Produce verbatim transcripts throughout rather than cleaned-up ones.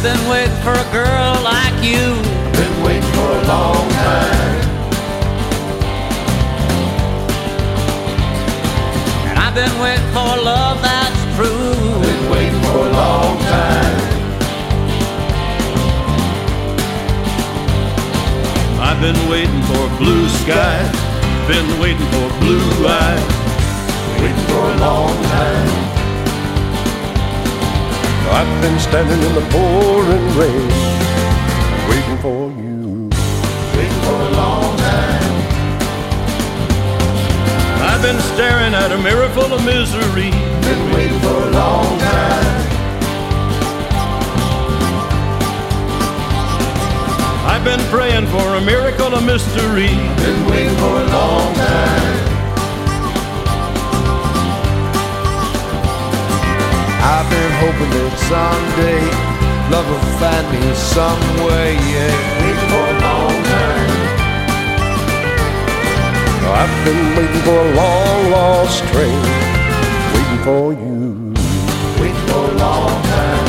been waiting for a girl like you. Been waiting for a long time. And I've been waiting for love that's true. Been waiting for a long time. I've been waiting for blue skies, been waiting for blue eyes, Waiting for a long time. I've been standing in the pouring rain, waiting for you. Waiting for a long time. I've been staring at a mirror full of misery, Been waiting for a long time. I've been praying for a miracle, a mystery. Been waiting for a long time. I've been hoping that someday love will find me some way, yeah. Waiting for a long time. I've been waiting for a long lost train, waiting for you. Waiting for a long time.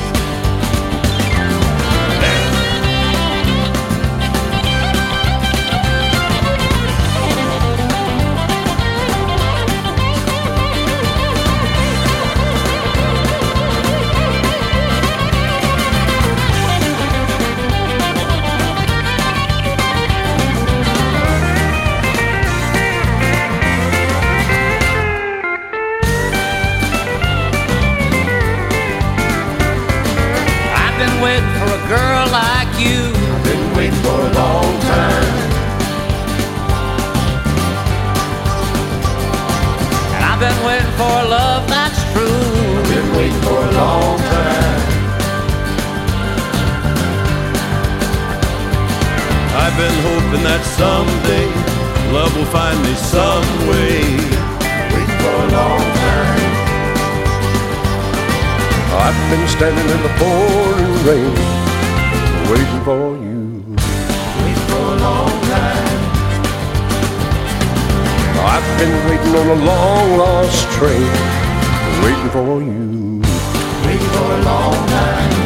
Waiting for a girl like you. Been waiting for a long time. And I've been waiting for a love that's true. Been waiting for a long time. I've been hoping that someday love will find me some way. Waiting for a long time. I've been standing in the pouring rain, waiting for you. Waiting for a long time. I've been waiting on a long lost train, waiting for you. Waiting for a long time.